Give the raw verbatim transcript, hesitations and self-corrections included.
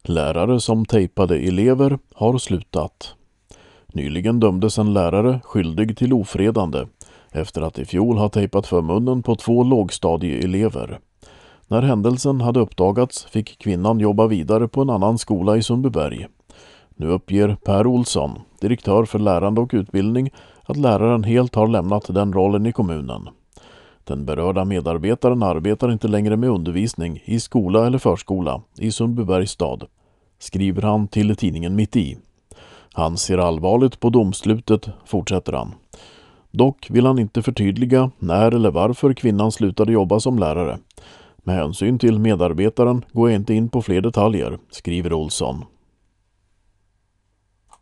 Lärare som tejpade elever har slutat. Nyligen dömdes en lärare skyldig till ofredande efter att i fjol ha tejpat för munnen på två lågstadieelever. När händelsen hade uppdagats fick kvinnan jobba vidare på en annan skola i Sundbyberg. Nu uppger Per Olsson, direktör för lärande och utbildning, att läraren helt har lämnat den rollen i kommunen. Den berörda medarbetaren arbetar inte längre med undervisning i skola eller förskola i Sundbybergs stad, skriver han till tidningen Mitt i. Han ser allvarligt på domslutet, fortsätter han. Dock vill han inte förtydliga när eller varför kvinnan slutade jobba som lärare. Med hänsyn till medarbetaren går jag inte in på fler detaljer, skriver Olsson.